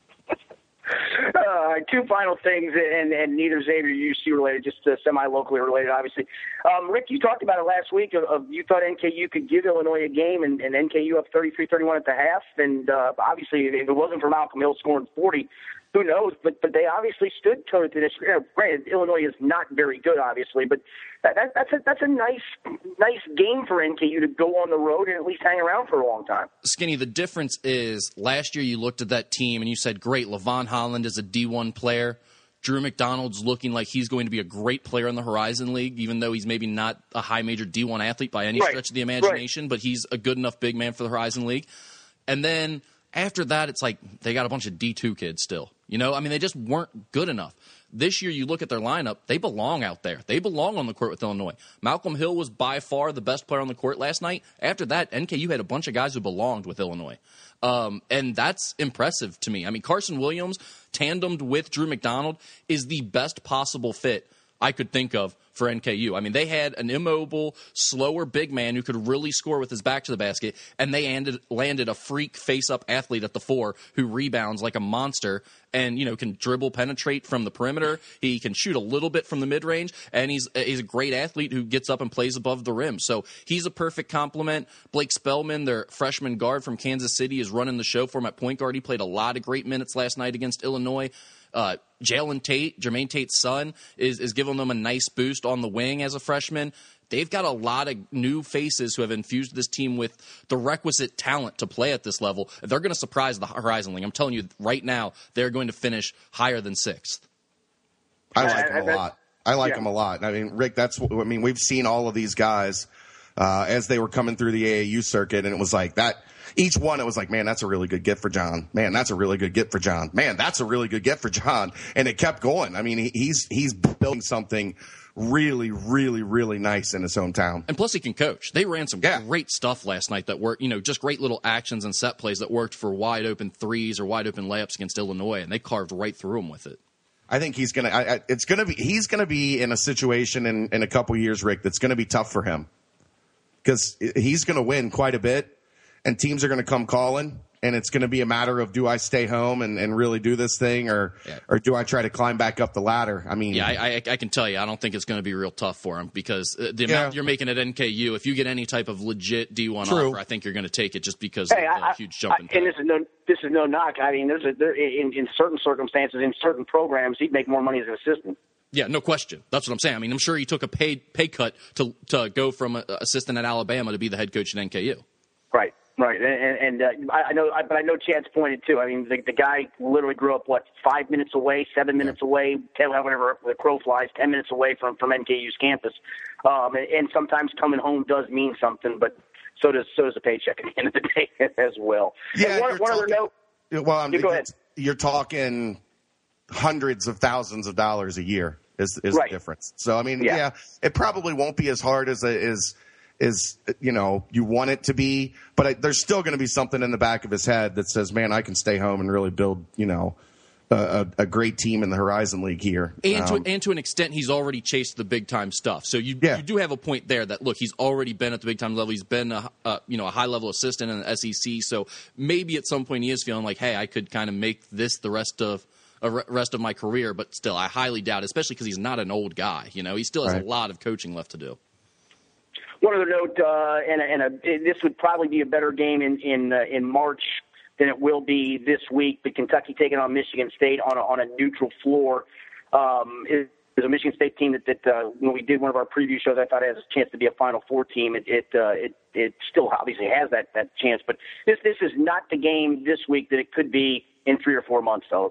S2: Uh, two final things, and, and neither Xavier U C related, just uh, semi-locally related, obviously. Um, Rick, you talked about it last week. Of, of you thought N K U could give Illinois a game, and, and N K U up thirty-three thirty-one at the half. And uh, obviously, if it wasn't for Malcolm Hill scoring forty, who knows? But but they obviously stood toe to this. You know, granted, Illinois is not very good, obviously, but that, that, that's a that's a nice nice game for N K U to go on the road and at least hang around for a long time.
S4: Skinny, the difference is last year you looked at that team and you said, great, Levon Holland is a D one player. Drew McDonald's looking like he's going to be a great player in the Horizon League, even though he's maybe not a high major D one athlete by any
S2: right.
S4: stretch of the imagination,
S2: right.
S4: but he's a good enough big man for the Horizon League. And then after that, it's like they got a bunch of D two kids still. You know, I mean, they just weren't good enough. This year, you look at their lineup, they belong out there. They belong on the court with Illinois. Malcolm Hill was by far the best player on the court last night. After that, N K U had a bunch of guys who belonged with Illinois. Um, and that's impressive to me. I mean, Carson Williams, tandemed with Drew McDonald, is the best possible fit I could think of for N K U. I mean, they had an immobile, slower big man who could really score with his back to the basket, and they ended, landed a freak face-up athlete at the four who rebounds like a monster and, you know, can dribble, penetrate from the perimeter. He can shoot a little bit from the mid-range, and he's, he's a great athlete who gets up and plays above the rim. So he's a perfect complement. Blake Spellman, their freshman guard from Kansas City, is running the show for him at point guard. He played a lot of great minutes last night against Illinois. Uh, Jalen Tate, Jermaine Tate's son, is, is giving them a nice boost on the wing as a freshman. They've got a lot of new faces who have infused this team with the requisite talent to play at this level. They're going to surprise the Horizon League. I'm telling you right now, they're going to finish higher than sixth.
S3: I like them a lot. I like yeah. them a lot. I mean, Rick, that's what, I mean, we've seen all of these guys uh, as they were coming through the A A U circuit, and it was like that. Each one, it was like, man, that's a really good get for John. Man, that's a really good get for John. Man, that's a really good get for John. And it kept going. I mean, he's he's building something really, really, really nice in his hometown.
S4: And plus, he can coach. They ran some yeah. great stuff last night that worked, you know, just great little actions and set plays that worked for wide open threes or wide open layups against Illinois, and they carved right through them with it.
S3: I think he's gonna. I, I, it's gonna be. He's gonna be in a situation in, in a couple years, Rick, that's gonna be tough for him because he's gonna win quite a bit. And teams are going to come calling, and it's going to be a matter of, do I stay home and, and really do this thing, or yeah. or do I try to climb back up the ladder? I mean,
S4: yeah, I, I, I can tell you, I don't think it's going to be real tough for him because the yeah. amount you're making at N K U, if you get any type of legit D one
S3: True.
S4: offer, I think you're going to take it just because
S2: hey,
S4: of the
S2: I,
S4: huge jump
S2: I,
S4: in pay.
S2: And this is no, this is no knock. I mean, there's a, there, in, in certain circumstances, in certain programs, he'd make more money as an assistant.
S4: Yeah, no question. That's what I'm saying. I mean, I'm sure he took a pay pay cut to to go from a, assistant at Alabama to be the head coach at N K U.
S2: Right. Right, and, and uh, I know, but I know Chad's pointed too. I mean, the, the guy literally grew up what five minutes away, seven minutes away, ten, whatever the crow flies, ten minutes away from from N K U's campus. Um, and, and sometimes coming home does mean something, but so does so does the paycheck at the end of the day as well.
S3: Yeah,
S2: and one, one other note.
S3: Well, I'm,
S2: you go ahead.
S3: You're talking hundreds of thousands of dollars a year. is is
S2: right.
S3: the difference. So I mean,
S2: yeah.
S3: yeah, it probably won't be as hard as as is you know you want it to be, but I, there's still going to be something in the back of his head that says, man, I can stay home and really build you know. A, a great team in the Horizon League here.
S4: And to,
S3: um,
S4: and to an extent, he's already chased the big-time stuff. So you,
S3: yeah.
S4: you do have a point there that, look, he's already been at the big-time level. He's been a, a, you know, a high-level assistant in the S E C. So maybe at some point he is feeling like, hey, I could kind of make this the rest of uh, rest of my career. But still, I highly doubt it, especially because he's not an old guy. You know, he still has
S3: right.
S4: a lot of coaching left to do.
S2: One other note, uh, and, a, and a, this would probably be a better game in in, uh, in March than it will be this week. But Kentucky taking on Michigan State on a, on a neutral floor. Um, is a Michigan State team that, that uh, when we did one of our preview shows, I thought it has a chance to be a Final Four team. It it uh, it, it still obviously has that, that chance, but this this is not the game this week that it could be in three or four months, fellas.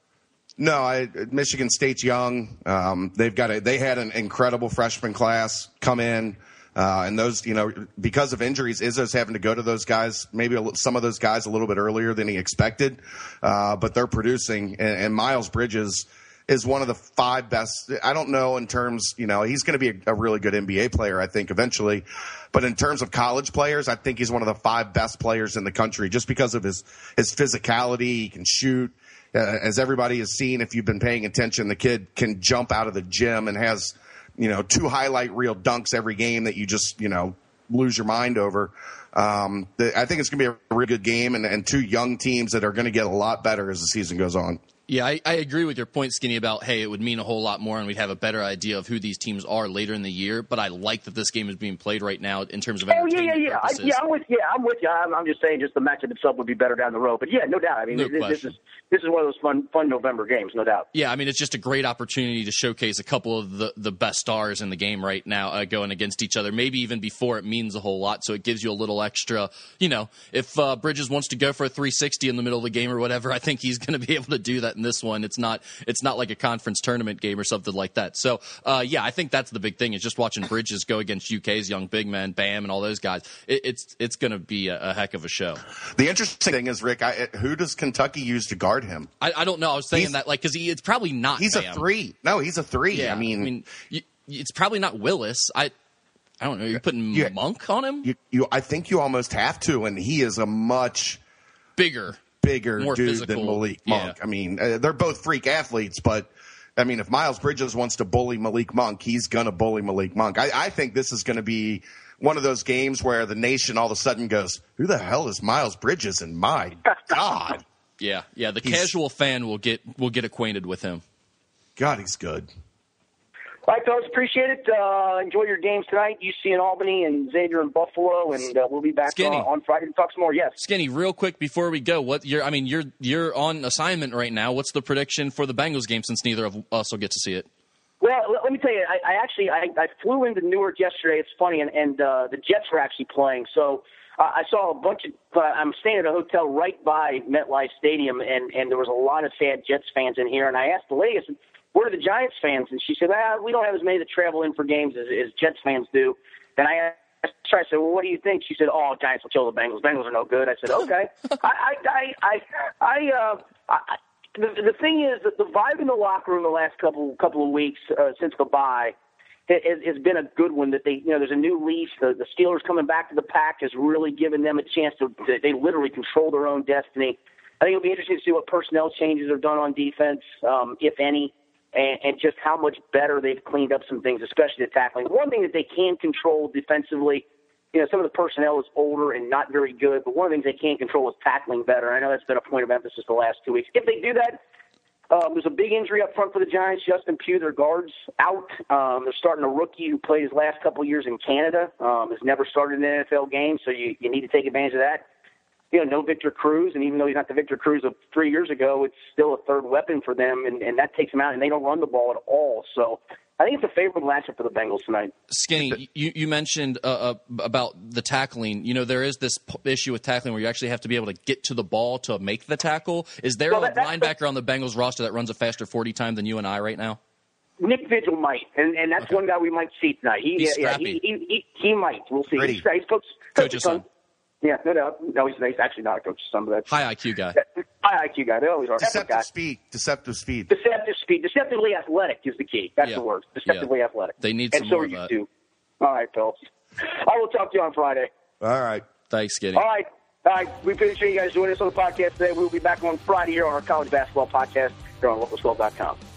S3: No, I, Michigan State's young. Um, they've got a, they had an incredible freshman class come in. Uh, and those, you know, because of injuries, Izzo's having to go to those guys, maybe a, some of those guys a little bit earlier than he expected. Uh, but they're producing. And, and Miles Bridges is one of the five best. I don't know in terms, you know, he's going to be a, a really good N B A player, I think, eventually. But in terms of college players, I think he's one of the five best players in the country just because of his, his physicality. He can shoot. Uh, as everybody has seen, if you've been paying attention, the kid can jump out of the gym and has – you know, two highlight reel dunks every game that you just, you know, lose your mind over. Um, the, I think it's going to be a really good game and, and two young teams that are going to get a lot better as the season goes on.
S4: Yeah, I, I agree with your point, Skinny, about, hey, it would mean a whole lot more and we'd have a better idea of who these teams are later in the year. But I like that this game is being played right now in terms of entertainment.
S2: Oh, yeah, yeah, yeah. I, yeah, I'm with you. I'm with you. I'm, I'm just saying just the matchup itself would be better down the road. But, yeah, no doubt. I mean,
S4: no
S2: this, this is this is one of those fun fun November games, no doubt.
S4: Yeah, I mean, it's just a great opportunity to showcase a couple of the, the best stars in the game right now uh, going against each other. Maybe even before it means a whole lot, so it gives you a little extra. You know, if uh, Bridges wants to go for a three sixty in the middle of the game or whatever, I think he's going to be able to do that in this one. It's not It's not like a conference tournament game or something like that. So, uh, yeah, I think that's the big thing is just watching Bridges go against U K's young big men, Bam, and all those guys. It, it's it's going to be a, a heck of a show.
S3: The interesting thing is, Rick, I, who does Kentucky use to guard him?
S4: I, I don't know. I was saying
S3: he's,
S4: that like because he, it's probably not.
S3: He's
S4: Bam.
S3: a three. No, he's a three.
S4: Yeah,
S3: I mean,
S4: I mean, you, it's probably not Willis. I I don't know. You're putting
S3: you,
S4: Monk on him.
S3: You, you, I think you almost have to, and he is a much
S4: bigger.
S3: bigger
S4: More
S3: dude
S4: physical.
S3: than Malik Monk.
S4: Yeah.
S3: I mean, uh, they're both freak athletes, but I mean, if Miles Bridges wants to bully Malik Monk, he's going to bully Malik Monk. I, I think this is going to be one of those games where the nation all of a sudden goes, who the hell is Miles Bridges? And my God.
S4: Yeah, yeah. The
S3: He's,
S4: casual fan will get will get acquainted with him.
S3: God, he's good.
S2: All right, fellas, appreciate it. Uh, enjoy your games tonight. U C in Albany and Xavier in Buffalo, and uh, we'll be back on, on Friday to talk some more. Yes,
S4: Skinny. Real quick before we go, what you're? I mean, you're you're on assignment right now. What's the prediction for the Bengals game? Since neither of us will get to see it.
S2: Well, let me tell you, I, I actually I, I flew into Newark yesterday. It's funny, and, and uh, the Jets were actually playing, so uh, I saw a bunch of. Uh, I'm staying at a hotel right by MetLife Stadium, and and there was a lot of sad Jets fans in here. And I asked the lady, I said, where are the Giants fans? And she said, ah, we don't have as many that travel in for games as, as Jets fans do. And I asked her, I said, well, what do you think? She said, oh, Giants will kill the Bengals. Bengals are no good. I said, okay. I, I, I, I, I, uh, I, the, the thing is that the vibe in the locker room the last couple couple of weeks uh, since the bye has, has been a good one. That they, you know, there's a new lease. The, the Steelers coming back to the pack has really given them a chance to. to they literally control their own destiny. I think it'll be interesting to see what personnel changes are done on defense, um, if any. And, and just how much better they've cleaned up some things, especially the tackling. One thing that they can control defensively, you know, some of the personnel is older and not very good, but one of the things they can control is tackling better. I know that's been a point of emphasis the last two weeks. If they do that, um, there's a big injury up front for the Giants. Justin Pugh, their guard's out. Um, they're starting a rookie who played his last couple of years in Canada, um, has never started an N F L game, so you, you need to take advantage of that. You know, no Victor Cruz, and even though he's not the Victor Cruz of three years ago, it's still a third weapon for them, and, and that takes them out, and they don't run the ball at all. So I think it's a favorable matchup for the Bengals tonight.
S4: Skinny, you, you mentioned uh, uh, about the tackling. You know, there is this p- issue with tackling where you actually have to be able to get to the ball to make the tackle. Is there well, that, a linebacker the, on the Bengals roster that runs a faster forty time than you and I right now?
S2: Nick Vigil might, and, and that's okay. One guy we might see tonight. He,
S4: he's
S2: yeah,
S4: scrappy.
S2: He, he, he, he might. We'll see.
S3: Ready.
S2: He's, he's coach,
S4: Coach's son.
S2: Yeah, no doubt. No, he's, he's actually not a coach's son, but that's
S4: high I Q guy.
S2: High I Q guy. They always are.
S3: Deceptive speed. Deceptive speed.
S2: Deceptive speed. Deceptively athletic is the key. That's
S4: yeah.
S2: the word. Deceptively
S4: yeah.
S2: athletic.
S4: They need
S2: and
S4: some
S2: so
S4: more
S2: are
S4: of
S2: you
S4: that.
S2: too. All right, Phillips. I will talk to you on Friday.
S3: All right.
S4: Thanks, Skinny.
S2: All right. All right. We appreciate you guys joining us on the podcast today. We'll be back on Friday here on our college basketball podcast here on local twelve dot com.